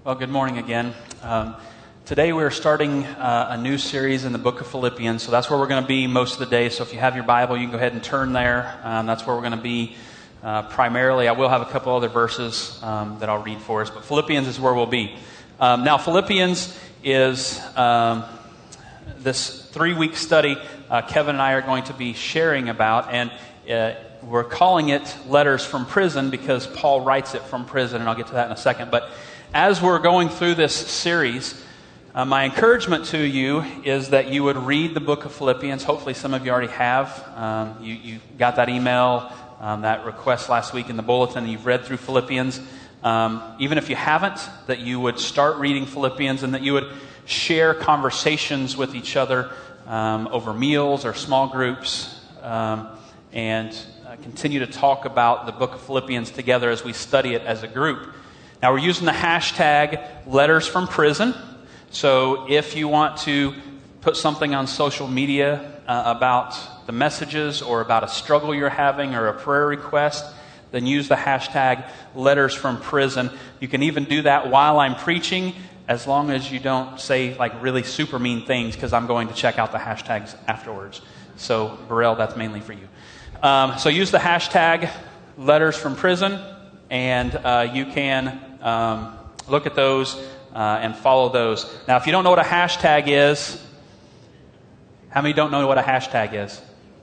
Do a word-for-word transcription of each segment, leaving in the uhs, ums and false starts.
Well, good morning again. Um, today we're starting uh, a new series in the book of Philippians, so that's where we're going to be most of the day. So if you have your Bible, you can go ahead and turn there. Um, that's where we're going to be uh, primarily. I will have a couple other verses um, that I'll read for us, but Philippians is where we'll be. Um, now, Philippians is um, this three-week study uh, Kevin and I are going to be sharing about, and uh, we're calling it Letters from Prison because Paul writes it from prison, and I'll get to that in a second. But as we're going through this series, uh, my encouragement to you is that you would read the book of Philippians. Hopefully some of you already have. Um, you, you got that email, um, that request last week in the bulletin, and you've read through Philippians. Um, even if you haven't, that you would start reading Philippians and that you would share conversations with each other um, over meals or small groups um, and uh, continue to talk about the book of Philippians together as we study it as a group. Now, we're using the hashtag Letters from Prison. So if you want to put something on social media uh, about the messages or about a struggle you're having or a prayer request, then use the hashtag Letters from Prison. You can even do that while I'm preaching, as long as you don't say like really super mean things, because I'm going to check out the hashtags afterwards. So, Burrell, that's mainly for you. Um, so use the hashtag Letters from Prison, and uh, you can um, look at those uh, and follow those. Now, if you don't know what a hashtag is, how many don't know what a hashtag is?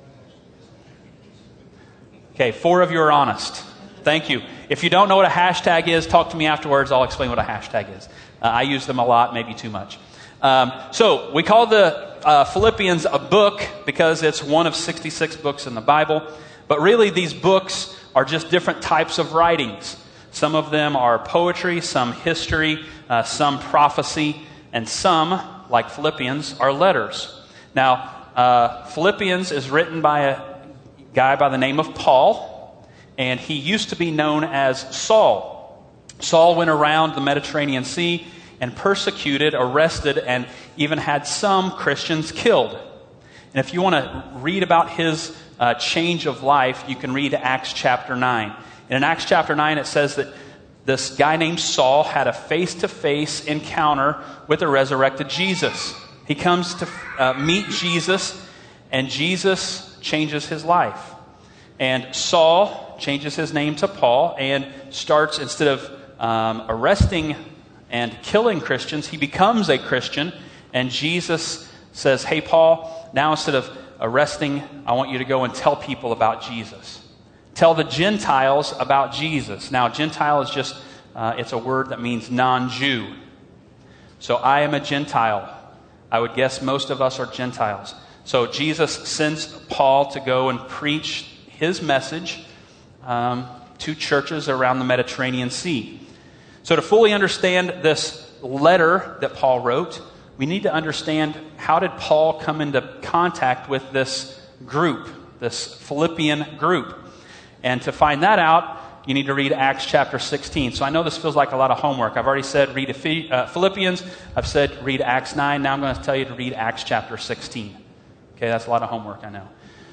Okay, four of you are honest. Thank you. If you don't know what a hashtag is, talk to me afterwards. I'll explain what a hashtag is. Uh, I use them a lot, maybe too much. Um, so we call the uh, Philippians a book because it's one of sixty-six books in the Bible. But really, these books are just different types of writings. Some of them are poetry, some history, uh, some prophecy, and some, like Philippians, are letters. Now, uh, Philippians is written by a guy by the name of Paul, and he used to be known as Saul. Saul went around the Mediterranean Sea and persecuted, arrested, and even had some Christians killed. And if you want to read about his uh, change of life, you can read Acts chapter nine. And in Acts chapter nine, it says that this guy named Saul had a face-to-face encounter with the resurrected Jesus. He comes to uh, meet Jesus, and Jesus changes his life. And Saul changes his name to Paul and starts, instead of um, arresting and killing Christians, he becomes a Christian. And Jesus says, hey, Paul, now instead of arresting, I want you to go and tell people about Jesus. Tell the Gentiles about Jesus. Now, Gentile is just, uh, it's a word that means non-Jew. So I am a Gentile. I would guess most of us are Gentiles. So Jesus sends Paul to go and preach his message um, to churches around the Mediterranean Sea. So to fully understand this letter that Paul wrote, we need to understand, how did Paul come into contact with this group, this Philippian group? And to find that out, you need to read Acts chapter sixteen. So I know this feels like a lot of homework. I've already said read Philippians. I've said read Acts nine. Now I'm going to tell you to read Acts chapter sixteen. Okay, that's a lot of homework, I know.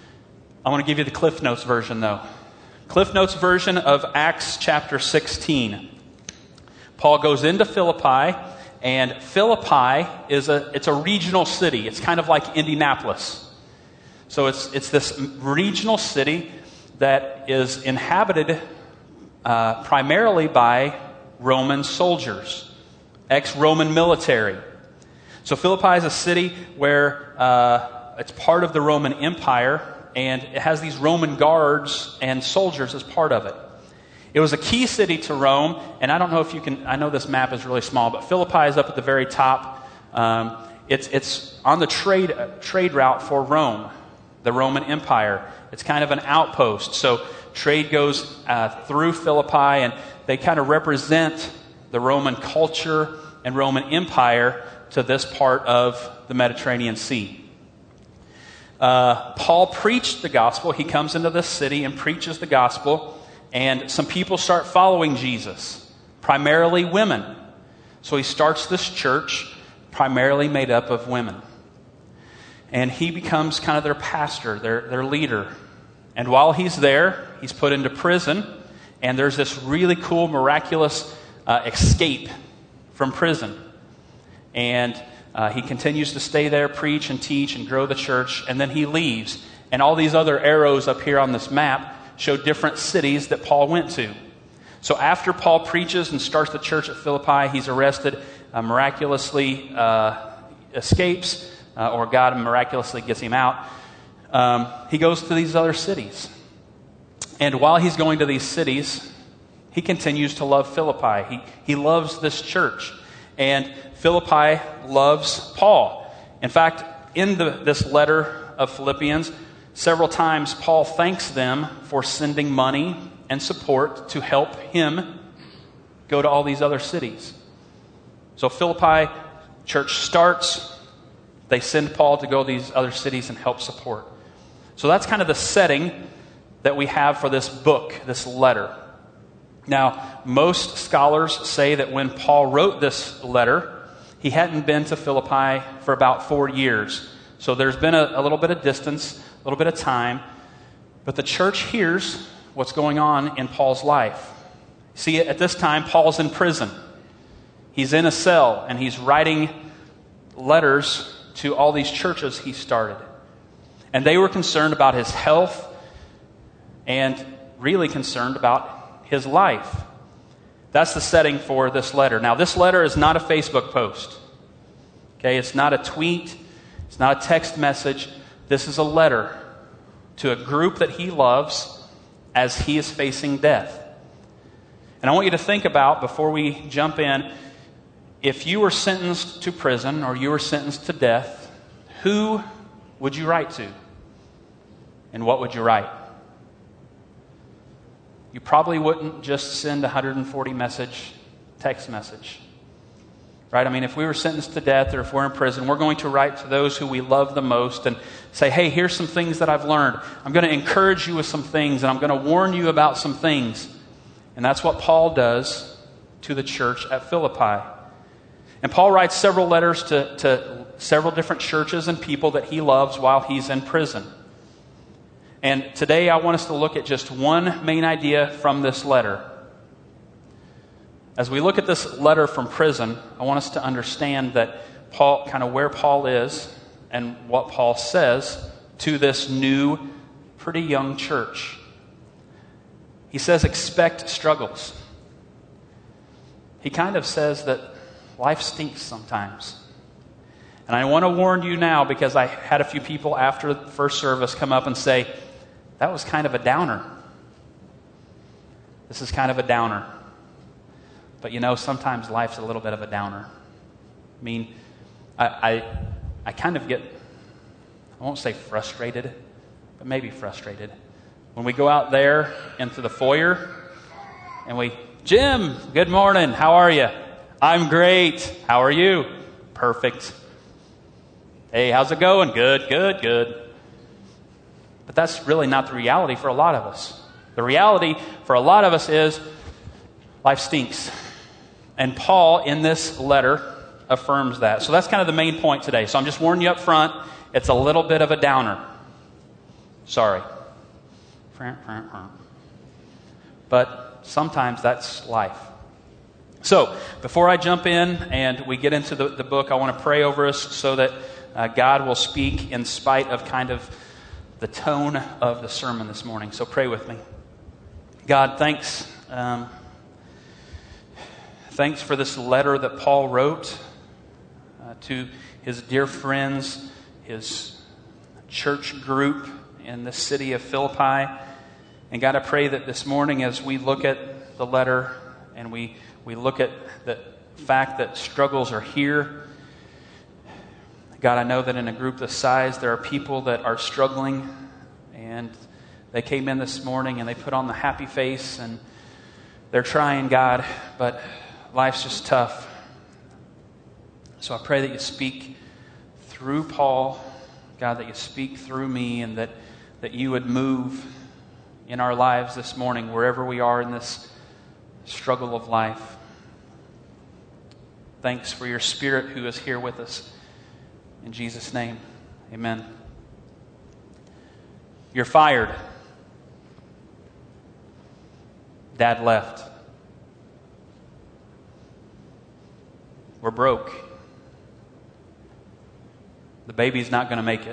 I want to give you the Cliff Notes version, though. Cliff Notes version of Acts chapter sixteen. Paul goes into Philippi, and Philippi is a it's a regional city. It's kind of like Indianapolis. So it's it's this regional city that is inhabited uh, primarily by Roman soldiers, ex-Roman military. So Philippi is a city where uh, it's part of the Roman Empire, and it has these Roman guards and soldiers as part of it. It was a key city to Rome, and I don't know if you can, I know this map is really small, but Philippi is up at the very top. Um, it's it's on the trade uh, trade route for Rome, the Roman Empire. It's kind of an outpost. So trade goes uh, through Philippi, and they kind of represent the Roman culture and Roman Empire to this part of the Mediterranean Sea. Uh, Paul preached the gospel. He comes into this city and preaches the gospel, and some people start following Jesus, primarily women. So he starts this church primarily made up of women. And he becomes kind of their pastor, their, their leader. And while he's there, he's put into prison. And there's this really cool, miraculous uh, escape from prison. And uh, he continues to stay there, preach and teach and grow the church, and then he leaves. And all these other arrows up here on this map show different cities that Paul went to. So after Paul preaches and starts the church at Philippi, he's arrested, uh, miraculously uh, escapes, uh, or God miraculously gets him out. Um, he goes to these other cities. And while he's going to these cities, he continues to love Philippi. He, he loves this church. And Philippi loves Paul. In fact, in the, this letter of Philippians, several times Paul thanks them for sending money and support to help him go to all these other cities. So Philippi church starts. They send Paul to go to these other cities and help support. So that's kind of the setting that we have for this book, this letter. Now, most scholars say that when Paul wrote this letter, he hadn't been to Philippi for about four years. So there's been a, a little bit of distance, a little bit of time. But the church hears what's going on in Paul's life. See, at this time, Paul's in prison. He's in a cell, and he's writing letters to all these churches he started. And they were concerned about his health and really concerned about his life. That's the setting for this letter. Now, this letter is not a Facebook post. Okay, it's not a tweet. It's not a text message. This is a letter to a group that he loves as he is facing death. And I want you to think about, before we jump in, if you were sentenced to prison or you were sentenced to death, who would you write to? And what would you write? You probably wouldn't just send a one hundred forty message text message. Right? I mean, if we were sentenced to death or if we're in prison, we're going to write to those who we love the most and say, hey, here's some things that I've learned. I'm going to encourage you with some things, and I'm going to warn you about some things. And that's what Paul does to the church at Philippi. And Paul writes several letters to, to several different churches and people that he loves while he's in prison. And today I want us to look at just one main idea from this letter. As we look at this letter from prison, I want us to understand that Paul, kind of where Paul is and what Paul says to this new, pretty young church. He says, expect struggles. He kind of says that life stinks sometimes. And I want to warn you now, because I had a few people after the first service come up and say, that was kind of a downer. This is kind of a downer. But you know, sometimes life's a little bit of a downer. I mean, I, I, I kind of get, I won't say frustrated, but maybe frustrated. When we go out there into the foyer and we, Jim, good morning, how are you? I'm great. How are you? Perfect. Hey, how's it going? Good, good, good. But that's really not the reality for a lot of us. The reality for a lot of us is life stinks. And Paul, in this letter, affirms that. So that's kind of the main point today. So I'm just warning you up front, it's a little bit of a downer. Sorry. But sometimes that's life. So before I jump in and we get into the, the book, I want to pray over us so that uh, God will speak in spite of kind of the tone of the sermon this morning. So pray with me. God, thanks. Um, thanks for this letter that Paul wrote uh, to his dear friends, his church group in the city of Philippi. And God, I pray that this morning as we look at the letter and we, we look at the fact that struggles are here, God, I know that in a group this size, there are people that are struggling, and they came in this morning and they put on the happy face and they're trying, God, but life's just tough. So I pray that you speak through Paul, God, that you speak through me, and that, that you would move in our lives this morning, wherever we are in this struggle of life. Thanks for your Spirit who is here with us. In Jesus' name, amen. You're fired. Dad left. We're broke. The baby's not going to make it.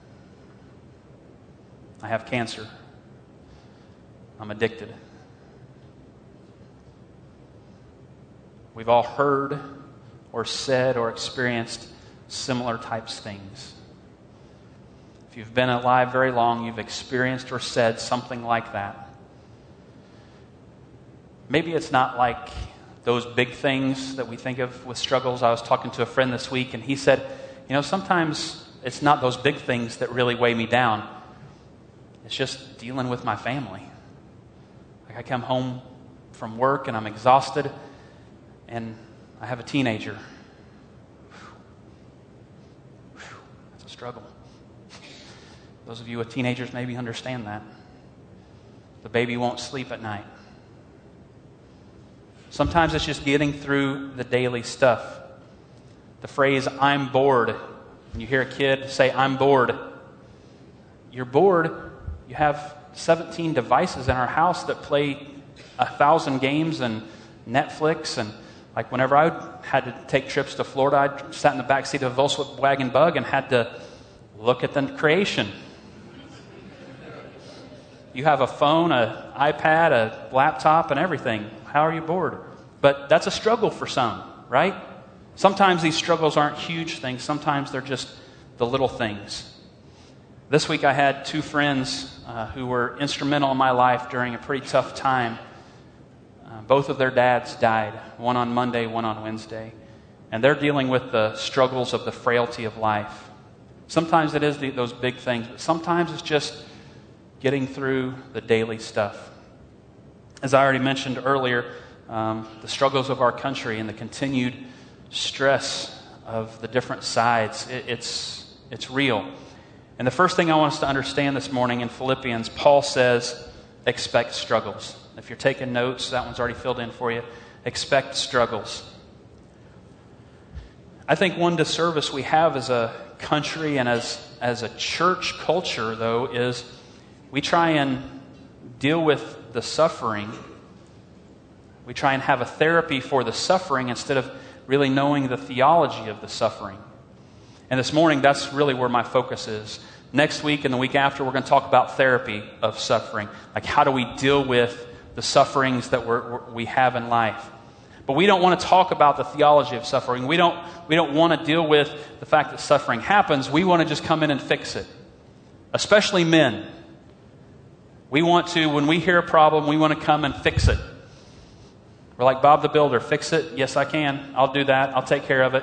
I have cancer. I'm addicted. We've all heard or said or experienced similar types of things. If you've been alive very long, you've experienced or said something like that. Maybe it's not like those big things that we think of with struggles. I was talking to a friend this week, and he said, you know, sometimes it's not those big things that really weigh me down. It's just dealing with my family. Like I come home from work and I'm exhausted, and I have a teenager. That's a struggle. Those of you with teenagers maybe understand that. The baby won't sleep at night. Sometimes it's just getting through the daily stuff. The phrase, I'm bored. When you hear a kid say, I'm bored, you're bored. You have seventeen devices in our house that play a thousand games and Netflix. And like whenever I had to take trips to Florida, I sat in the back seat of a Volkswagen Bug and had to look at the creation. You have a phone, an iPad, a laptop, and everything. How are you bored? But that's a struggle for some, right? Sometimes these struggles aren't huge things. Sometimes they're just the little things. This week I had two friends uh, who were instrumental in my life during a pretty tough time. Uh, both of their dads died, one on Monday, one on Wednesday. And they're dealing with the struggles of the frailty of life. Sometimes it is the, those big things, but sometimes it's just getting through the daily stuff. As I already mentioned earlier, um, the struggles of our country and the continued stress of the different sides, it, it's it's real. And the first thing I want us to understand this morning in Philippians, Paul says, expect struggles. If you're taking notes, that one's already filled in for you. Expect struggles. I think one disservice we have as a country and as, as a church culture, though, is we try and deal with the suffering. We try and have a therapy for the suffering instead of really knowing the theology of the suffering. And this morning, that's really where my focus is. Next week and the week after, we're going to talk about therapy of suffering. Like, how do we deal with the sufferings that we're, we have in life? But we don't want to talk about the theology of suffering. We don't, we don't want to deal with the fact that suffering happens. We want to just come in and fix it. Especially men. We want to, when we hear a problem, we want to come and fix it. We're like Bob the Builder. Fix it? Yes, I can. I'll do that. I'll take care of it.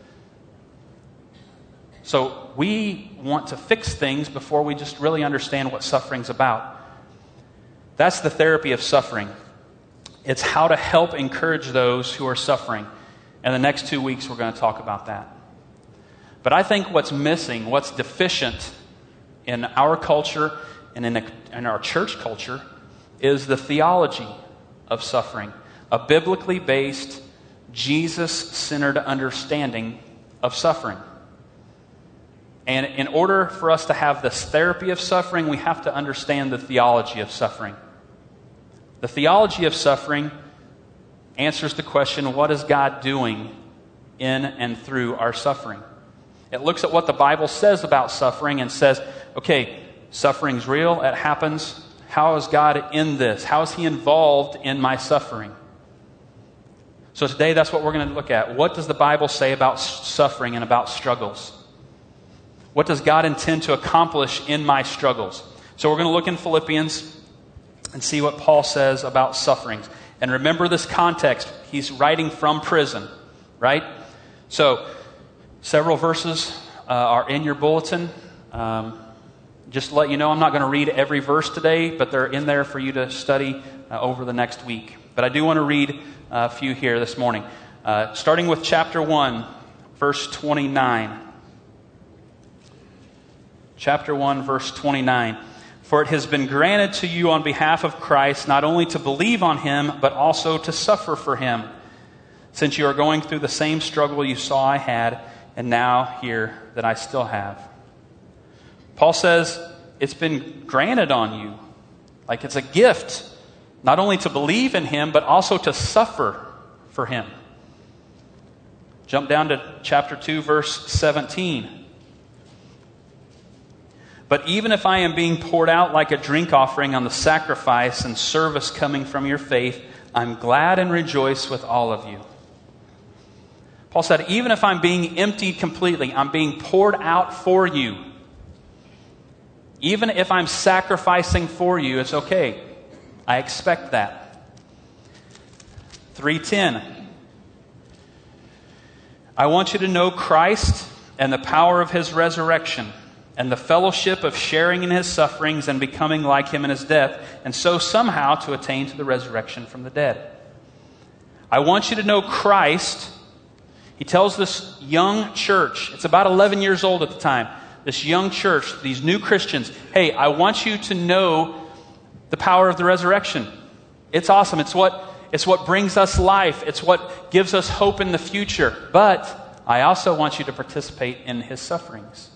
So we want to fix things before we just really understand what suffering's about. That's the therapy of suffering. It's how to help encourage those who are suffering. And the next two weeks we're going to talk about that. But I think what's missing, what's deficient in our culture and in, a, in our church culture is the theology of suffering. A biblically based, Jesus-centered understanding of suffering. And in order for us to have this therapy of suffering, we have to understand the theology of suffering. The theology of suffering answers the question, what is God doing in and through our suffering? It looks at what the Bible says about suffering and says, okay, suffering's real, it happens. How is God in this? How is He involved in my suffering? So today, that's what we're going to look at. What does the Bible say about suffering and about struggles? What does God intend to accomplish in my struggles? So we're going to look in Philippians and see what Paul says about sufferings. And remember this context. He's writing from prison, right? So several verses uh, are in your bulletin. Um, just to let you know, I'm not going to read every verse today, but they're in there for you to study uh, over the next week. But I do want to read a few here this morning. Uh, starting with chapter one, verse twenty-nine. Chapter one, verse twenty-nine. For it has been granted to you on behalf of Christ not only to believe on Him, but also to suffer for Him, since you are going through the same struggle you saw I had, and now hear that I still have. Paul says it's been granted on you. Like it's a gift, not only to believe in Him, but also to suffer for Him. Jump down to chapter two, verse seventeen. But even if I am being poured out like a drink offering on the sacrifice and service coming from your faith, I'm glad and rejoice with all of you. Paul said, even if I'm being emptied completely, I'm being poured out for you. Even if I'm sacrificing for you, it's okay. I expect that. three ten. I want you to know Christ and the power of his resurrection and the fellowship of sharing in his sufferings and becoming like him in his death, and so somehow to attain to the resurrection from the dead. I want you to know Christ. He tells this young church, it's about eleven years old at the time, this young church, these new Christians, hey, I want you to know the power of the resurrection. It's awesome. It's what, it's what brings us life. It's what gives us hope in the future. But I also want you to participate in his sufferings.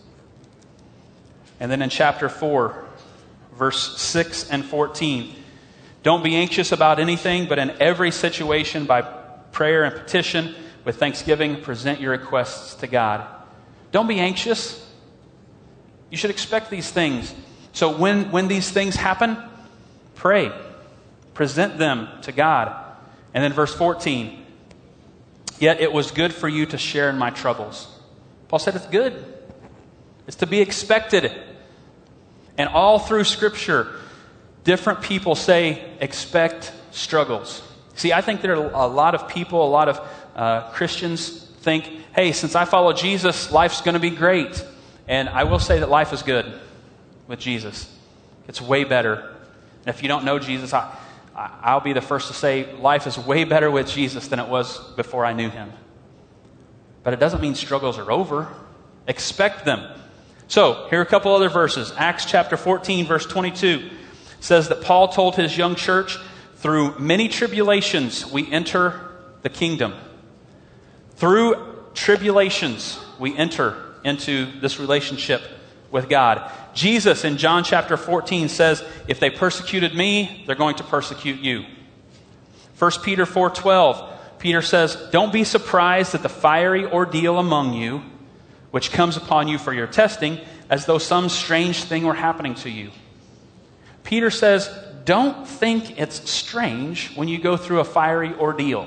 And then in chapter four, verse six and fourteen, don't be anxious about anything, but in every situation by prayer and petition, with thanksgiving, present your requests to God. Don't be anxious. You should expect these things. So when, when these things happen, pray. Present them to God. And then verse fourteen, yet it was good for you to share in my troubles. Paul said it's good. It's to be expected. And all through Scripture, different people say, expect struggles. See, I think there are a lot of people, a lot of uh, Christians think, hey, since I follow Jesus, life's going to be great. And I will say that life is good with Jesus. It's way better. And if you don't know Jesus, I, I'll be the first to say life is way better with Jesus than it was before I knew him. But it doesn't mean struggles are over. Expect them. So, here are a couple other verses. Acts chapter fourteen, verse twenty-two says that Paul told his young church, through many tribulations we enter the kingdom. Through tribulations we enter into this relationship with God. Jesus in John chapter fourteen says, if they persecuted me, they're going to persecute you. First Peter four twelve, Peter says, don't be surprised at the fiery ordeal among you, which comes upon you for your testing, as though some strange thing were happening to you. Peter says, don't think it's strange when you go through a fiery ordeal.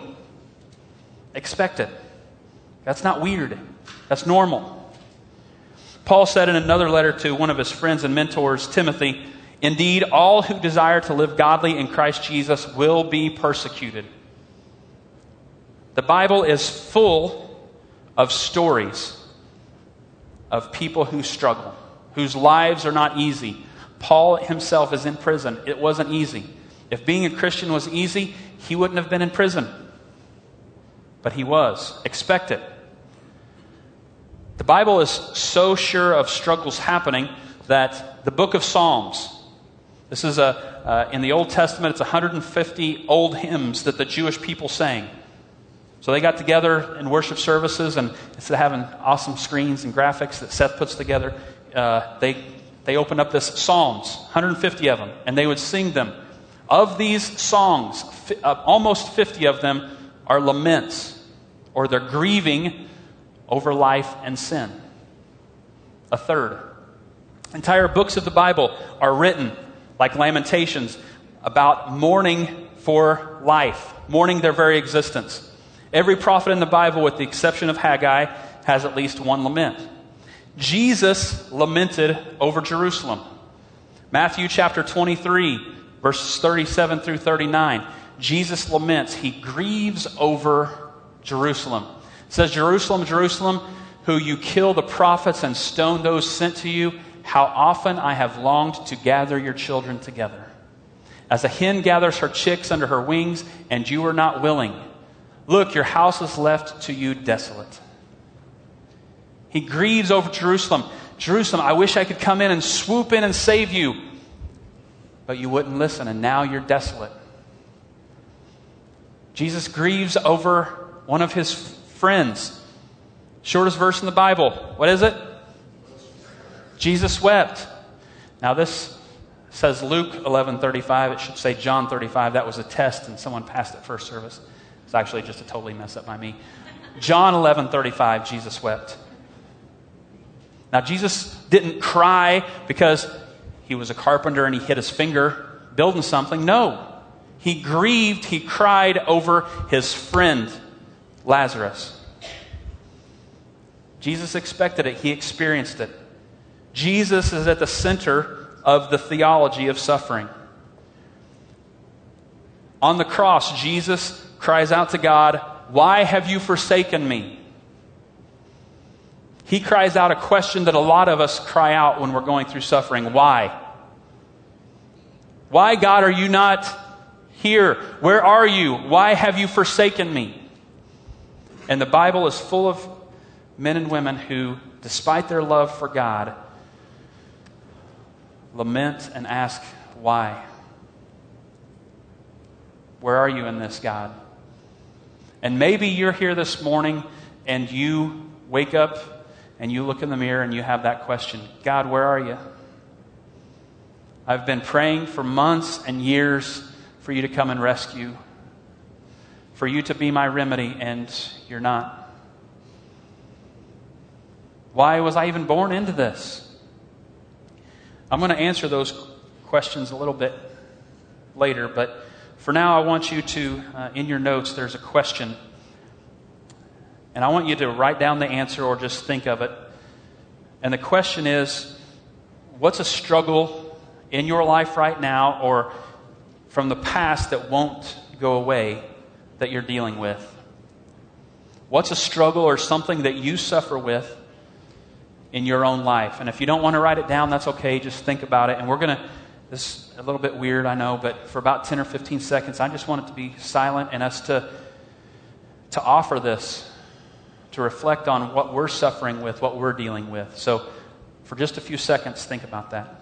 Expect it. That's not weird. That's normal. Paul said in another letter to one of his friends and mentors, Timothy, indeed, all who desire to live godly in Christ Jesus will be persecuted. The Bible is full of stories of people who struggle, whose lives are not easy. Paul himself is in prison. It wasn't easy. If being a Christian was easy, he wouldn't have been in prison. But he was. Expect it. The Bible is so sure of struggles happening that the book of Psalms, this is a, uh, in the Old Testament, it's one hundred fifty old hymns that the Jewish people sang. So they got together in worship services, and instead of having awesome screens and graphics that Seth puts together, uh, they they opened up this Psalms, one hundred fifty of them, and they would sing them. Of these songs, uh, almost fifty of them are laments, or they're grieving over life and sin. A third. Entire books of the Bible are written, like Lamentations, about mourning for life, mourning their very existence. Every prophet in the Bible, with the exception of Haggai, has at least one lament. Jesus lamented over Jerusalem. Matthew chapter twenty-three, verses thirty-seven through thirty-nine. Jesus laments. He grieves over Jerusalem. It says, Jerusalem, Jerusalem, who you kill the prophets and stone those sent to you, how often I have longed to gather your children together. As a hen gathers her chicks under her wings, and you are not willing. Look, your house is left to you desolate. He grieves over Jerusalem. Jerusalem, I wish I could come in and swoop in and save you. But you wouldn't listen, and now you're desolate. Jesus grieves over one of his friends. Shortest verse in the Bible. What is it? Jesus wept. Now this says Luke eleven thirty-five. It should say John thirty-five. That was a test, and someone passed it first service. It's actually just a totally mess up by me. John eleven thirty-five, Jesus wept. Now, Jesus didn't cry because he was a carpenter and he hit his finger building something. No. He grieved, he cried over his friend, Lazarus. Jesus expected it. He experienced it. Jesus is at the center of the theology of suffering. On the cross, Jesus cries out to God, "Why have you forsaken me?" He cries out a question that a lot of us cry out when we're going through suffering. Why? Why, God, are you not here? Where are you? Why have you forsaken me? And the Bible is full of men and women who, despite their love for God, lament and ask, why? Where are you in this, God? And maybe you're here this morning and you wake up and you look in the mirror and you have that question, God, where are you? I've been praying for months and years for you to come and rescue, for you to be my remedy, and you're not. Why was I even born into this? I'm going to answer those questions a little bit later, but for now I want you to, uh, in your notes, there's a question. And I want you to write down the answer or just think of it. And the question is, what's a struggle in your life right now or from the past that won't go away that you're dealing with? What's a struggle or something that you suffer with in your own life? And if you don't want to write it down, that's okay. Just think about it. And we're going to, this is a little bit weird, I know, but for about ten or fifteen seconds, I just want it to be silent and us to, to offer this, to reflect on what we're suffering with, what we're dealing with. So for just a few seconds, think about that.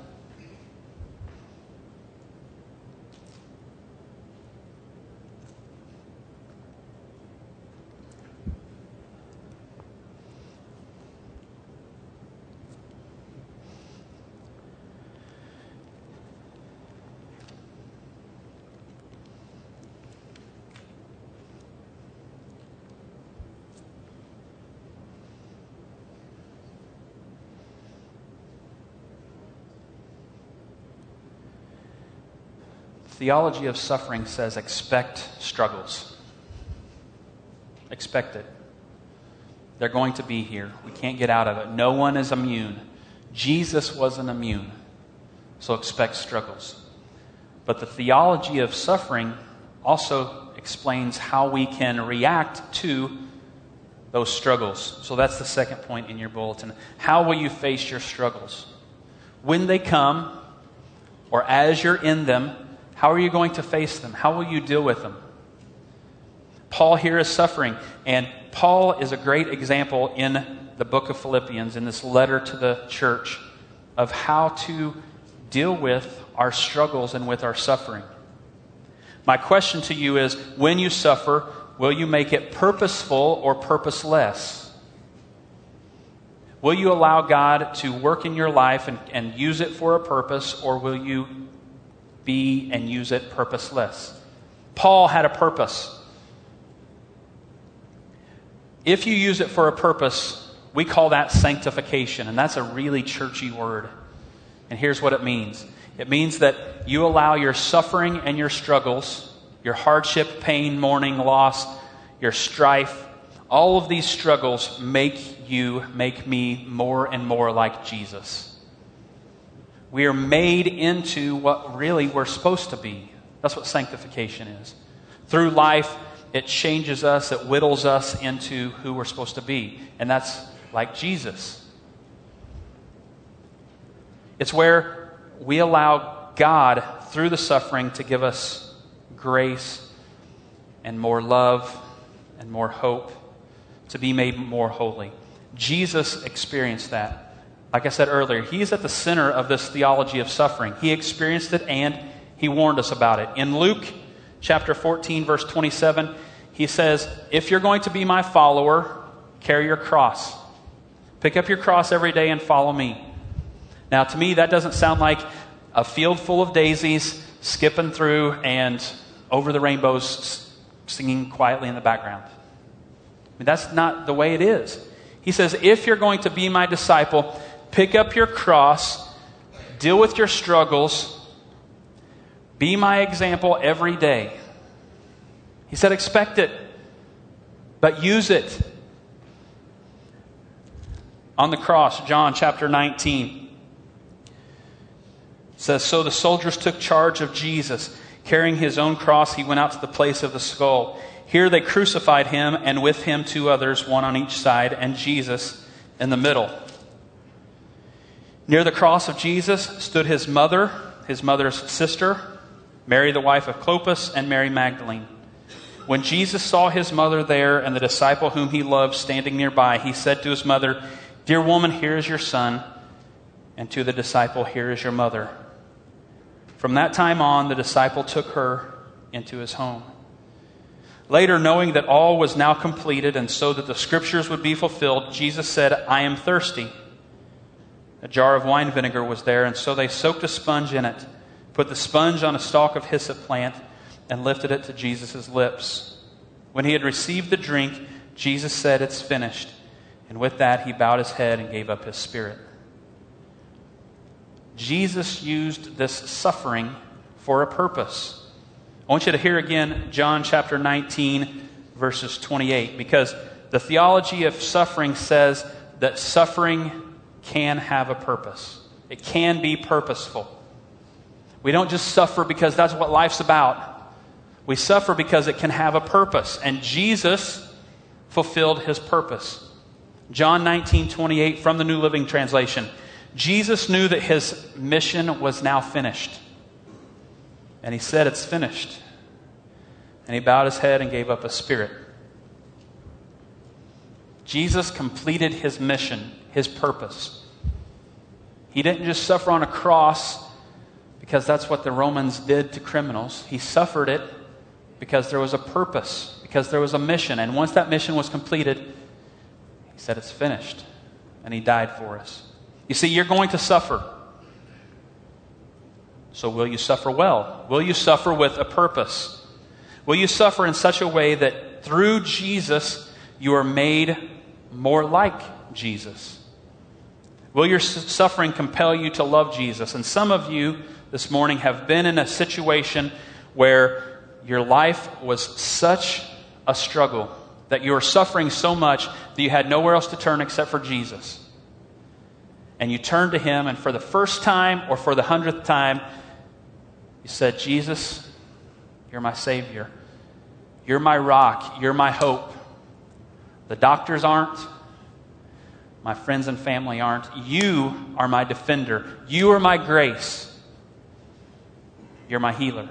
Theology of suffering says expect struggles. Expect it. They're going to be here. We can't get out of it. No one is immune. Jesus wasn't immune. So expect struggles. But the theology of suffering also explains how we can react to those struggles. So that's the second point in your bulletin. How will you face your struggles? When they come, or as you're in them, how are you going to face them? How will you deal with them? Paul here is suffering, and Paul is a great example in the book of Philippians, in this letter to the church, of how to deal with our struggles and with our suffering. My question to you is, when you suffer, will you make it purposeful or purposeless? Will you allow God to work in your life and, and use it for a purpose, or will you be and use it purposeless? Paul had a purpose. If you use it for a purpose, we call that sanctification, and that's a really churchy word. And here's what it means. It means that you allow your suffering and your struggles, your hardship, pain, mourning, loss, your strife, all of these struggles make you, make me more and more like Jesus. We are made into what really we're supposed to be. That's what sanctification is. Through life, it changes us, it whittles us into who we're supposed to be. And that's like Jesus. It's where we allow God, through the suffering, to give us grace and more love and more hope, to be made more holy. Jesus experienced that. Like I said earlier, he is at the center of this theology of suffering. He experienced it and he warned us about it. In Luke chapter fourteen, verse twenty-seven, he says, if you're going to be my follower, carry your cross. Pick up your cross every day and follow me. Now, to me, that doesn't sound like a field full of daisies skipping through and over the rainbows singing quietly in the background. mean, that's not the way it is. He says, if you're going to be my disciple, pick up your cross, deal with your struggles, be my example every day. He said, expect it, but use it. On the cross, John chapter nineteen says, so the soldiers took charge of Jesus. Carrying his own cross, he went out to the place of the skull. Here they crucified him, and with him two others, one on each side, and Jesus in the middle. Near the cross of Jesus stood his mother, his mother's sister, Mary the wife of Clopas, and Mary Magdalene. When Jesus saw his mother there and the disciple whom he loved standing nearby, he said to his mother, dear woman, here is your son, and to the disciple, here is your mother. From that time on, the disciple took her into his home. Later, knowing that all was now completed, and so that the scriptures would be fulfilled, Jesus said, I am thirsty. A jar of wine vinegar was there, and so they soaked a sponge in it, put the sponge on a stalk of hyssop plant, and lifted it to Jesus' lips. When he had received the drink, Jesus said, it's finished. And with that, he bowed his head and gave up his spirit. Jesus used this suffering for a purpose. I want you to hear again John chapter nineteen, verses twenty-eight, because the theology of suffering says that suffering can have a purpose. It can be purposeful. We don't just suffer because that's what life's about. We suffer because it can have a purpose, and Jesus fulfilled his purpose. John nineteen twenty-eight from the New Living Translation. Jesus knew that his mission was now finished. And he said, it's finished. And he bowed his head and gave up his spirit. Jesus completed his mission, his purpose. He didn't just suffer on a cross because that's what the Romans did to criminals. He suffered it because there was a purpose, because there was a mission. And once that mission was completed, he said, it's finished. And he died for us. You see, you're going to suffer. So will you suffer well? Will you suffer with a purpose? Will you suffer in such a way that through Jesus you are made more like Jesus? Will your suffering compel you to love Jesus? And some of you this morning have been in a situation where your life was such a struggle that you were suffering so much that you had nowhere else to turn except for Jesus. And you turned to him, and for the first time or for the hundredth time, you said, Jesus, you're my Savior. You're my rock. You're my hope. The doctors aren't. My friends and family aren't. You are my defender. You are my grace. You're my healer.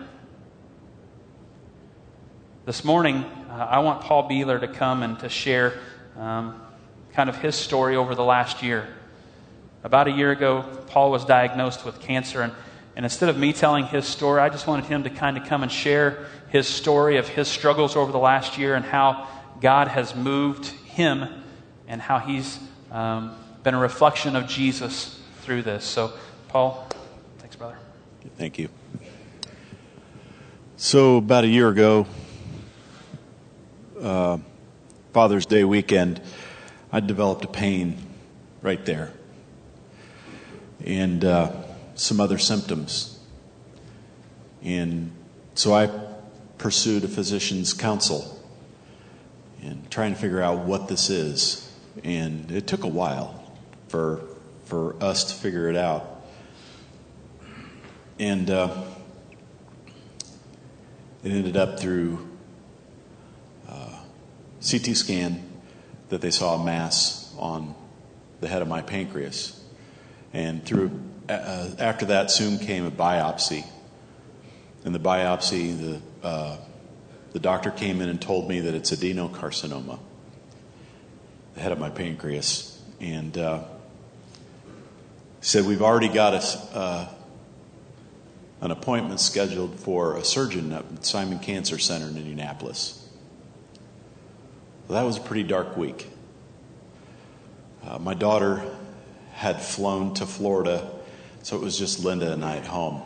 This morning, uh, I want Paul Beeler to come and to share um, kind of his story over the last year. About a year ago, Paul was diagnosed with cancer, and, and instead of me telling his story, I just wanted him to kind of come and share his story of his struggles over the last year and how God has moved him and how he's um, been a reflection of Jesus through this. So, Paul, thanks, brother. Thank you. So, about a year ago, uh, Father's Day weekend, I developed a pain right there. And uh, some other symptoms. And so I pursued a physician's counsel and trying to figure out what this is. And it took a while for for us to figure it out. And uh, it ended up through uh, C T scan that they saw a mass on the head of my pancreas. And through uh, after that soon came a biopsy. And the biopsy, the uh, the doctor came in and told me that it's adenocarcinoma, the head of my pancreas. And uh, said, we've already got a, uh, an appointment scheduled for a surgeon at Simon Cancer Center in Indianapolis. Well, that was a pretty dark week. Uh, my daughter had flown to Florida, so it was just Linda and I at home.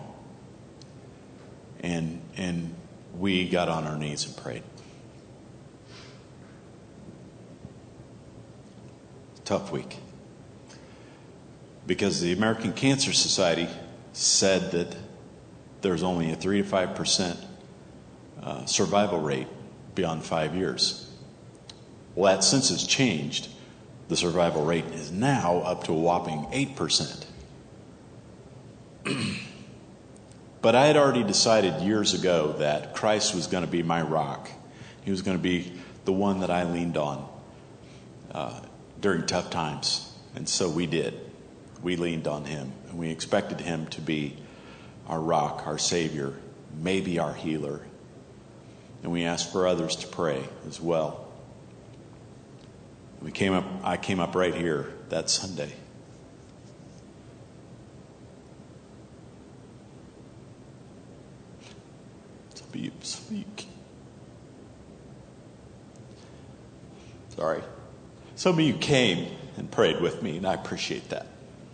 And and we got on our knees and prayed. tough week. Because the American Cancer Society said that there's only a three to five percent uh, survival rate beyond five years. Well, that since it's changed, the survival rate is now up to a whopping eight percent. But I had already decided years ago that Christ was going to be my rock. He was going to be the one that I leaned on uh, during tough times. And so we did. We leaned on him. And we expected him to be our rock, our Savior, maybe our healer. And we asked for others to pray as well. We came up. I came up right here that Sunday. Some of you, some of you, sorry. Some of you came and prayed with me, and I appreciate that.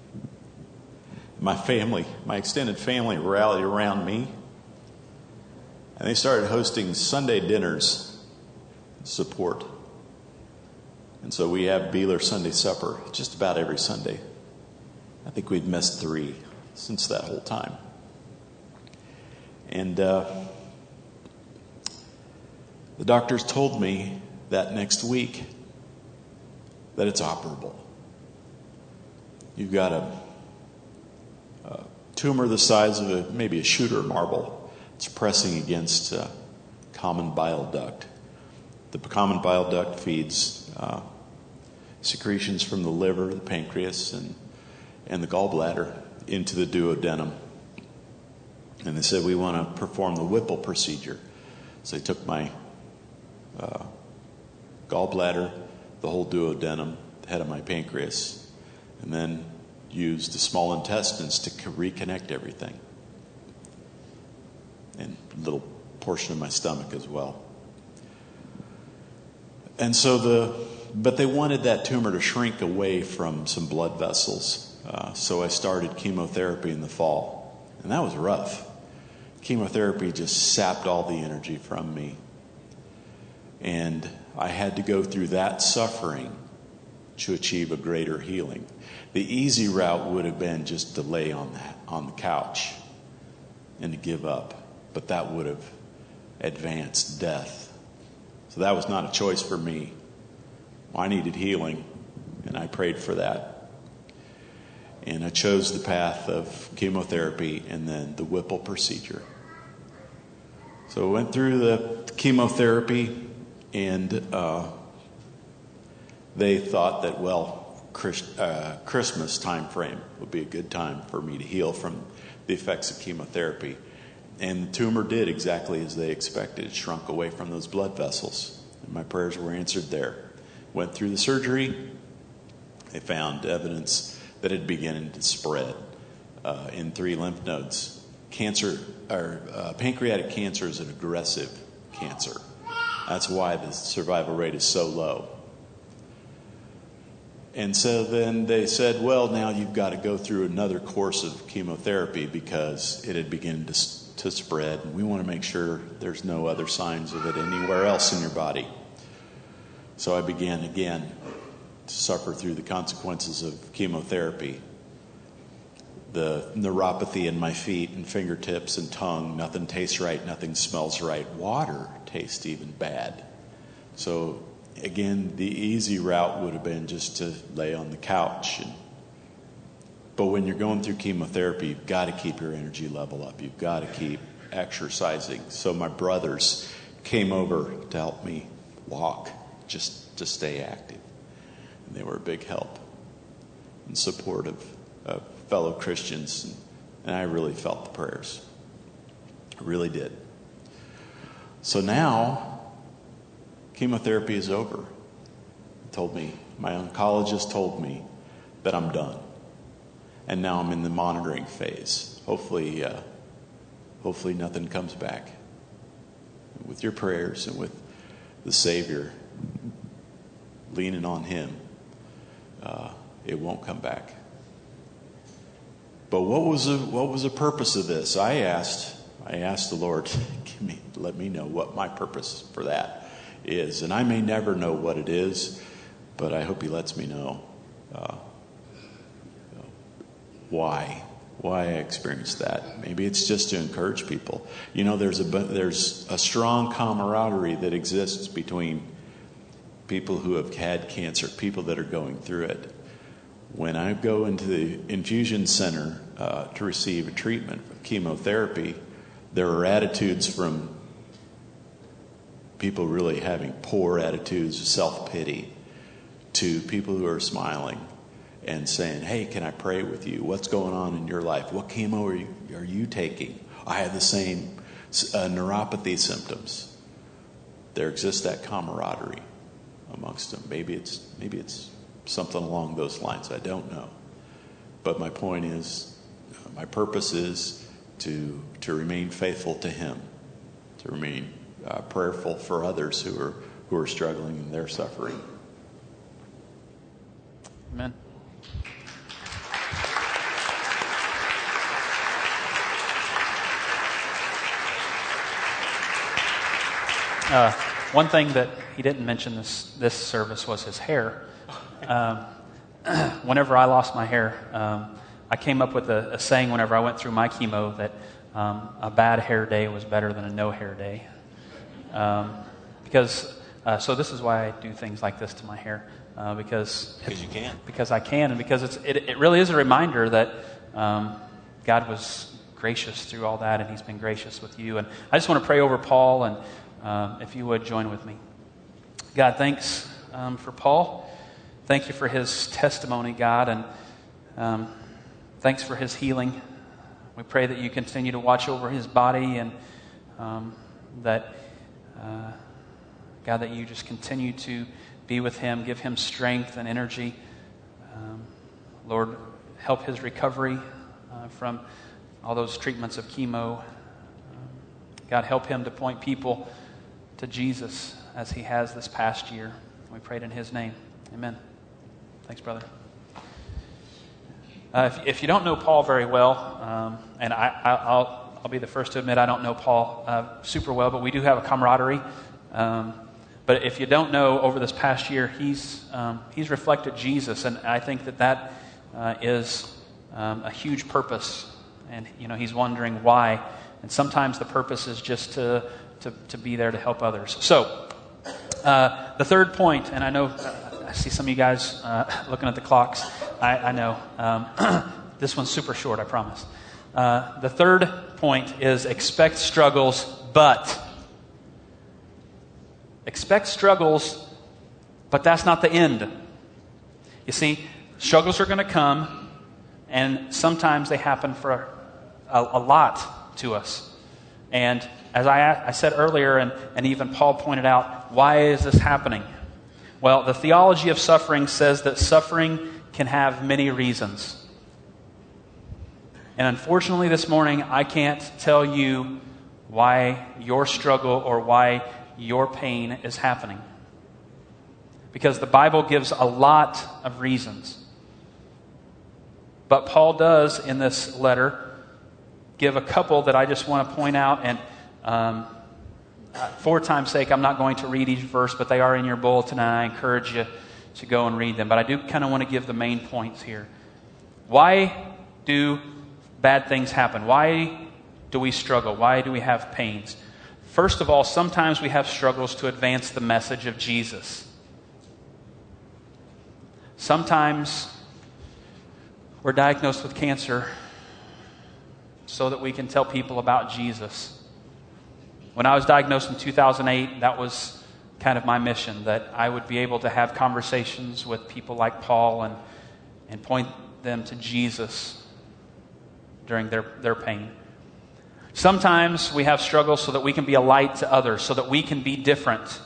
My family, my extended family rallied around me, and they started hosting Sunday dinners support. And so we have Beeler Sunday supper just about every Sunday. I think we'd missed three since that whole time. And uh, the doctors told me that next week that it's operable. You've got a, a tumor the size of a, maybe a shooter marble. It's pressing against uh, common bile duct. The common bile duct feeds uh, secretions from the liver, the pancreas, and and the gallbladder into the duodenum. And they said, we want to perform the Whipple procedure. So they took my uh, gallbladder, the whole duodenum, the head of my pancreas, and then used the small intestines to reconnect everything. And a little portion of my stomach as well. And so the, but they wanted that tumor to shrink away from some blood vessels. Uh, so I started chemotherapy in the fall. And that was rough. Chemotherapy just sapped all the energy from me. And I had to go through that suffering to achieve a greater healing. The easy route would have been just to lay on that, on the couch and to give up. But that would have advanced death. So that was not a choice for me. I needed healing, and I prayed for that. And I chose the path of chemotherapy and then the Whipple procedure. So I went through the chemotherapy, and uh, they thought that, well, Christ, uh, Christmas time frame would be a good time for me to heal from the effects of chemotherapy. And the tumor did exactly as they expected. It shrunk away from those blood vessels. And my prayers were answered there. Went through the surgery. They found evidence that it began to spread uh, in three lymph nodes. Cancer, or uh, pancreatic cancer is an aggressive cancer. That's why the survival rate is so low. And so then they said, well, now you've got to go through another course of chemotherapy because it had begun to, to spread. And we want to make sure there's no other signs of it anywhere else in your body. So I began again to suffer through the consequences of chemotherapy. The neuropathy in my feet and fingertips and tongue. Nothing tastes right. Nothing smells right. Water tastes even bad. So again, the easy route would have been just to lay on the couch. And, but when you're going through chemotherapy, you've got to keep your energy level up. You've got to keep exercising. So my brothers came over to help me walk, just to stay active. And they were a big help and support of, of fellow Christians. And, and I really felt the prayers. I really did. So now, chemotherapy is over. He told me, my oncologist told me that I'm done. And now I'm in the monitoring phase. Hopefully, uh, hopefully nothing comes back. With your prayers and with the Savior, leaning on Him, uh, it won't come back. But what was the, what was the purpose of this? I asked, I asked the Lord, give me, let me know what my purpose for that is. And I may never know what it is, but I hope He lets me know. uh, why. Why I experienced that. Maybe it's just to encourage people. You know, there's a there's a strong camaraderie that exists between people who have had cancer, people that are going through it. When I go into the infusion center uh, to receive a treatment for chemotherapy, there are attitudes from people really having poor attitudes of self-pity to people who are smiling and saying, hey, can I pray with you? What's going on in your life? What chemo are you, are you taking? I have the same uh, neuropathy symptoms. There exists that camaraderie amongst them. Maybe it's maybe it's something along those lines. I don't know. But my point is, uh, my purpose is to to remain faithful to Him, to remain uh, prayerful for others who are who are struggling in their suffering. Amen. Uh, one thing that he didn't mention this this service was his hair. Um, whenever I lost my hair, um, I came up with a, a saying whenever I went through my chemo that um, a bad hair day was better than a no hair day. Um, because uh, so this is why I do things like this to my hair. Uh, because because you can. Because I can, and because it's it, it really is a reminder that um, God was gracious through all that, and He's been gracious with you. And I just want to pray over Paul, and um, if you would join with me. God, thanks um, for Paul. Thank you for his testimony, God, and um, thanks for his healing. We pray that you continue to watch over his body, and um, that uh, God, that you just continue to be with him, give him strength and energy. Um, Lord, help his recovery uh, from all those treatments of chemo. Um, God, help him to point people to Jesus as he has this past year. We prayed in his name. Amen. Thanks, brother. Uh, if, if you don't know Paul very well, um, and I, I, I'll, I'll be the first to admit I don't know Paul uh, super well, but we do have a camaraderie. Um, But if you don't know, over this past year, he's um, he's reflected Jesus, and I think that that uh, is um, a huge purpose. And you know, he's wondering why. And sometimes the purpose is just to to, to be there to help others. So uh, the third point, and I know uh, I see some of you guys uh, looking at the clocks. I, I know um, this one's super short. I promise. Uh, the third point is expect struggles, but. Expect struggles, but that's not the end. You see, struggles are going to come, and sometimes they happen for a, a lot to us. And as I, I said earlier, and, and even Paul pointed out, why is this happening? Well, the theology of suffering says that suffering can have many reasons. And unfortunately this morning, I can't tell you why your struggle or why your pain is happening. Because the Bible gives a lot of reasons. But Paul does, in this letter, give a couple that I just want to point out. And um, for time's sake, I'm not going to read each verse, but they are in your bulletin, and I encourage you to go and read them. But I do kind of want to give the main points here. Why do bad things happen? Why do we struggle? Why do we have pains? First of all, sometimes we have struggles to advance the message of Jesus. Sometimes we're diagnosed with cancer so that we can tell people about Jesus. When I was diagnosed in two thousand eight, that was kind of my mission, that I would be able to have conversations with people like Paul and, and point them to Jesus during their, their pain. Sometimes we have struggles so that we can be a light to others, so that we can be different.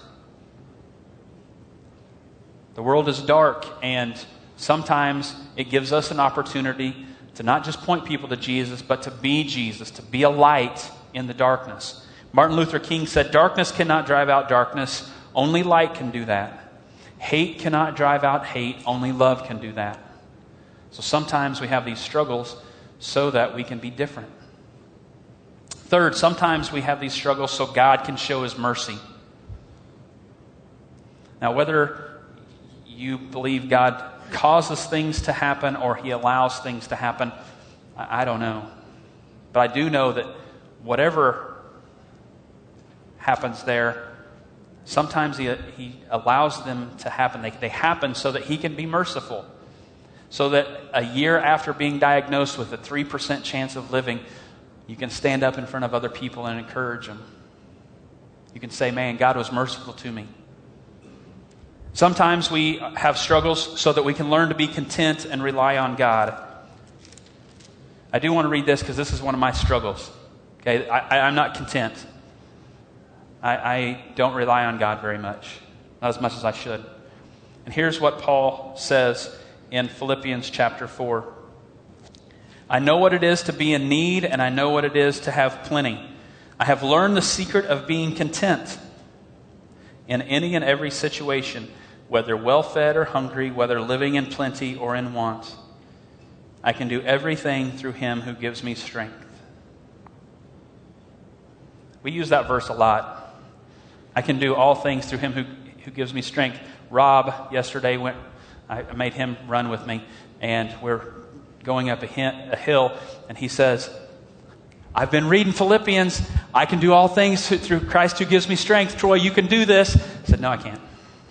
The world is dark, and sometimes it gives us an opportunity to not just point people to Jesus, but to be Jesus, to be a light in the darkness. Martin Luther King said, "Darkness cannot drive out darkness, only light can do that. Hate cannot drive out hate, only love can do that." So sometimes we have these struggles so that we can be different. Third, sometimes we have these struggles so God can show His mercy. Now, whether you believe God causes things to happen or he allows things to happen, I, I don't know. But I do know that whatever happens there, sometimes he, he allows them to happen. They, they happen so that he can be merciful. So that a year after being diagnosed with a three percent chance of living, you can stand up in front of other people and encourage them. You can say, man, God was merciful to me. Sometimes we have struggles so that we can learn to be content and rely on God. I do want to read this because this is one of my struggles. Okay, I, I'm not content. I, I don't rely on God very much. Not as much as I should. And here's what Paul says in Philippians chapter four. I know what it is to be in need, and I know what it is to have plenty. I have learned the secret of being content in any and every situation, whether well-fed or hungry, whether living in plenty or in want. I can do everything through him who gives me strength. We use that verse a lot. I can do all things through him who, who gives me strength. Rob yesterday went, I made him run with me, and we're going up a, hint, a hill, and he says, I've been reading Philippians. I can do all things through Christ who gives me strength. Troy, you can do this. I said, no, I can't.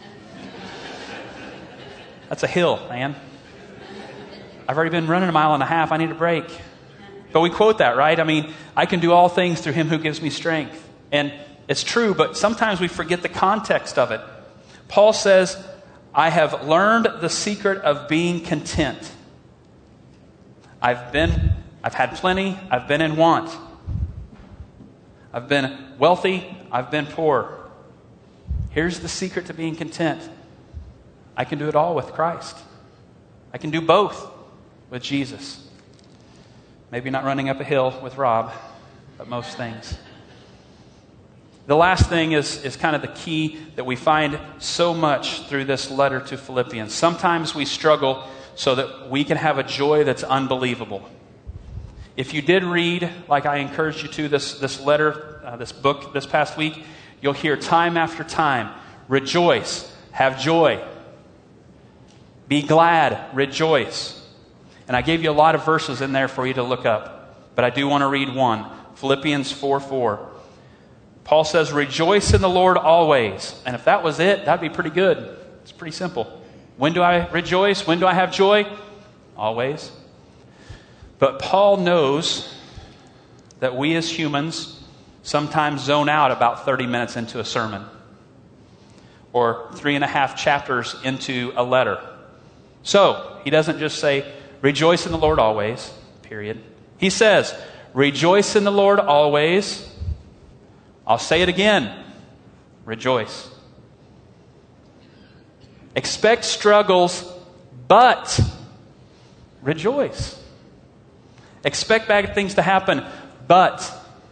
That's a hill, man. I've already been running a mile and a half. I need a break. But we quote that, right? I mean, I can do all things through him who gives me strength. And it's true, but sometimes we forget the context of it. Paul says, I have learned the secret of being content. I've been, I've had plenty. I've been in want. I've been wealthy. I've been poor. Here's the secret to being content. I can do it all with Christ. I can do both with Jesus. Maybe not running up a hill with Rob, but most things. The last thing is, is kind of the key that we find so much through this letter to Philippians. Sometimes we struggle so that we can have a joy that's unbelievable. If you did read, like I encouraged you to, this, this letter, uh, this book this past week, you'll hear time after time, rejoice, have joy, be glad, rejoice. And I gave you a lot of verses in there for you to look up, but I do want to read one, Philippians four four. Paul says, rejoice in the Lord always. And if that was it, that'd be pretty good. It's pretty simple. When do I rejoice? When do I have joy? Always. But Paul knows that we as humans sometimes zone out about thirty minutes into a sermon or three and a half chapters into a letter. So he doesn't just say, rejoice in the Lord always, period. He says, rejoice in the Lord always. I'll say it again. Rejoice. Expect struggles, but rejoice. Expect bad things to happen, but.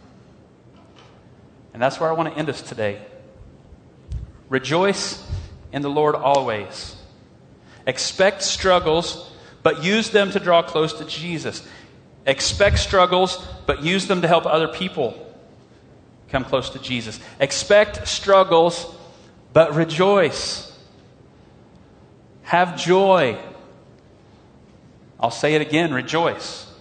And that's where I want to end us today. Rejoice in the Lord always. Expect struggles, but use them to draw close to Jesus. Expect struggles, but use them to help other people come close to Jesus. Expect struggles, but rejoice. Have joy. I'll say it again, rejoice.